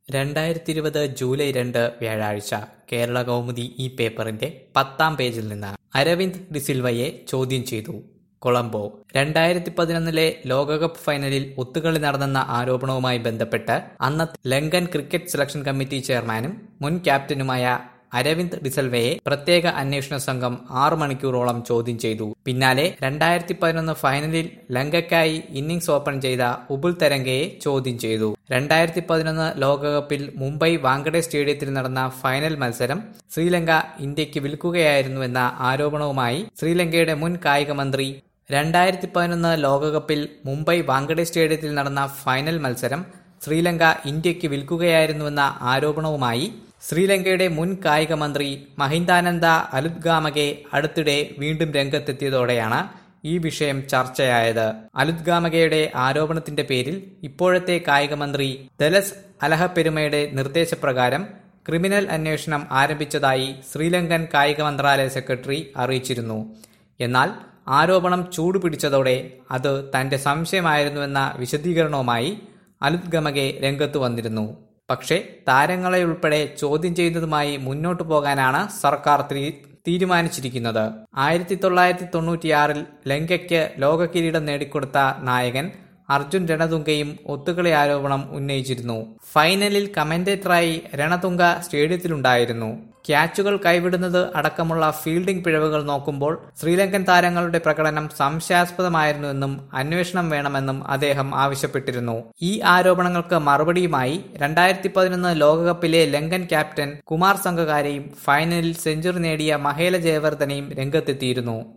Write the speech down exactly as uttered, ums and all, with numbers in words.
രണ്ടായിരത്തി ഇരുപത് ജൂലൈ രണ്ട് വ്യാഴാഴ്ച കേരള കൗമുദി ഈ പേപ്പറിന്റെ പത്താം പേജിൽ നിന്ന് അരവിന്ദ് ഡിസിൽവയെ ചോദ്യം ചെയ്തു. കൊളംബോ. രണ്ടായിരത്തി പതിനൊന്നിലെ ലോകകപ്പ് ഫൈനലിൽ ഒത്തുകളി നടന്നെന്ന ആരോപണവുമായി ബന്ധപ്പെട്ട് അന്നത്തെ ലങ്കൻ ക്രിക്കറ്റ് സെലക്ഷൻ കമ്മിറ്റി ചെയർമാനും മുൻ ക്യാപ്റ്റനുമായ അരവിന്ദ് ഡിസിൽവയെ പ്രത്യേക അന്വേഷണ സംഘം ആറു മണിക്കൂറോളം ചോദ്യം ചെയ്തു. പിന്നാലെ രണ്ടായിരത്തി പതിനൊന്ന് ഫൈനലിൽ ലങ്കയ്ക്കായി ഇന്നിംഗ്സ് ഓപ്പൺ ചെയ്ത ഉബുൽ തരംഗയെ ചോദ്യം ചെയ്തു. രണ്ടായിരത്തി പതിനൊന്ന് ലോകകപ്പിൽ മുംബൈ വാങ്കഡെ സ്റ്റേഡിയത്തിൽ നടന്ന ഫൈനൽ മത്സരം ശ്രീലങ്ക ഇന്ത്യക്ക് വിൽക്കുകയായിരുന്നുവെന്ന ആരോപണവുമായി ശ്രീലങ്കയുടെ മുൻ കായിക മന്ത്രി രണ്ടായിരത്തി പതിനൊന്ന് ലോകകപ്പിൽ മുംബൈ വാങ്കഡെ സ്റ്റേഡിയത്തിൽ നടന്ന ഫൈനൽ മത്സരം ശ്രീലങ്ക ഇന്ത്യക്ക് വിൽക്കുകയായിരുന്നുവെന്ന ആരോപണവുമായി ശ്രീലങ്കയുടെ മുൻ കായിക മന്ത്രി മഹിന്ദാനന്ദ അലുത്ഗാമകെ അടുത്തിടെ വീണ്ടും രംഗത്തെത്തിയതോടെയാണ് ഈ വിഷയം ചർച്ചയായത്. അലുത്ഗാമകയുടെ ആരോപണത്തിന്റെ പേരിൽ ഇപ്പോഴത്തെ കായിക മന്ത്രി ദലസ് അലഹപ്പെരുമയുടെ നിർദ്ദേശപ്രകാരം ക്രിമിനൽ അന്വേഷണം ആരംഭിച്ചതായി ശ്രീലങ്കൻ കായിക മന്ത്രാലയ സെക്രട്ടറി അറിയിച്ചിരുന്നു. എന്നാൽ ആരോപണം ചൂടുപിടിച്ചതോടെ അത് തന്റെ സംശയമായിരുന്നുവെന്ന വിശദീകരണവുമായി അലുത്ഗമകെ രംഗത്തു വന്നിരുന്നു. പക്ഷേ താരങ്ങളെ ഉൾപ്പെടെ ചോദ്യം ചെയ്യുന്നതുമായി മുന്നോട്ടു പോകാനാണ് സർക്കാർ തീരുമാനിച്ചിരിക്കുന്നത്. ആയിരത്തി തൊള്ളായിരത്തി തൊണ്ണൂറ്റിയാറിൽ ലങ്കയ്ക്ക് ലോക കിരീടം നേടിക്കൊടുത്ത നായകൻ അർജുൻ രണതുംഗയും ഒത്തുകളി ആരോപണം ഉന്നയിച്ചിരുന്നു. ഫൈനലിൽ കമന്റേറ്ററായി രണതുംഗ സ്റ്റേഡിയത്തിലുണ്ടായിരുന്നു. ക്യാച്ചുകൾ കൈവിടുന്നത് അടക്കമുള്ള ഫീൽഡിംഗ് പിഴവുകൾ നോക്കുമ്പോൾ ശ്രീലങ്കൻ താരങ്ങളുടെ പ്രകടനം സംശയാസ്പദമായിരുന്നുവെന്നും അന്വേഷണം വേണമെന്നും അദ്ദേഹം ആവശ്യപ്പെട്ടിരുന്നു. ഈ ആരോപണങ്ങൾക്ക് മറുപടിയുമായി രണ്ടായിരത്തി പതിനൊന്ന് ലോകകപ്പിലെ ലങ്കൻ ക്യാപ്റ്റൻ കുമാർ സംഗകാരയും ഫൈനലിൽ സെഞ്ചുറി നേടിയ മഹേല ജയവർദ്ധനയും രംഗത്തെത്തിയിരുന്നു.